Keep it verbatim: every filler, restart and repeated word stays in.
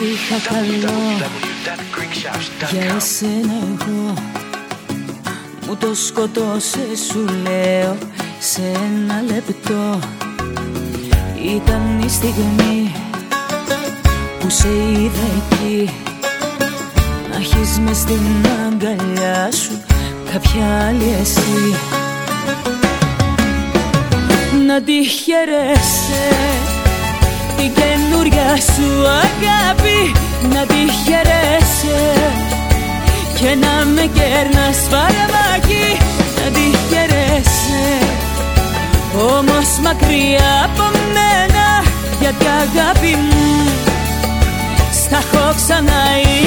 ό,τι είχα καλό για εσένα εγώ μου το σκοτώσε, σου λέω, σε ένα λεπτό. Ήταν η στιγμή που σε είδα εκεί, να έχεις μες στην αγκαλιά σου κάποια άλλη εσύ. Να τη χαιρέσαι την καινούρια σου αγάπη, να τη χαιρέσαι και να με κέρνας φαρμάκι. Να τη χαιρέσαι όμως μακριά από μένα, γιατί αγάπη μου στα έχω ξαναείδει.